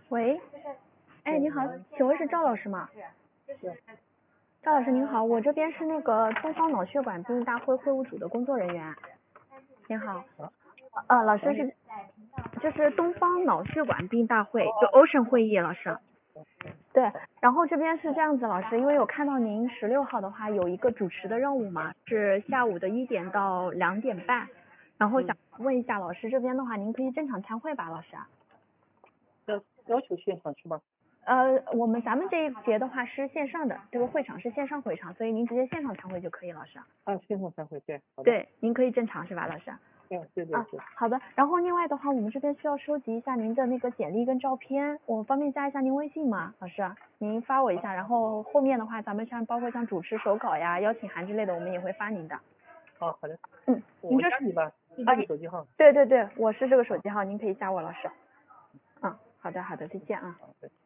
喂，哎，你好，请问是赵老师吗？赵老师您好，我这边是那个东方脑血管病大会会务组的工作人员。您好，老师是，就是东方脑血管病大会，就 Ocean 会议，老师。对，然后这边是这样子，老师，因为有看到您16号的话有一个主持的任务嘛，是下午的1点到2点半，然后想问一下老师这边的话，您可以正常参会吧，老师？ 要求现场去吗？ 咱们这一节的话是线上的，这个会场是线上会场，所以您直接线上参会就可以，老师。 线上参会，对，好的。 对，您可以正常是吧，老师？ 对。 好的。然后另外的话，我们这边需要收集一下您的那个简历跟照片，我方便加一下您微信吗，老师？您发我一下，然后后面的话，咱们包括像主持手稿呀、邀请函之类的，我们也会发您的。 好的。 您这加你吧，是这个手机号。 对，我是这个手机号，您可以加我，老师。好的，再见啊。 好的。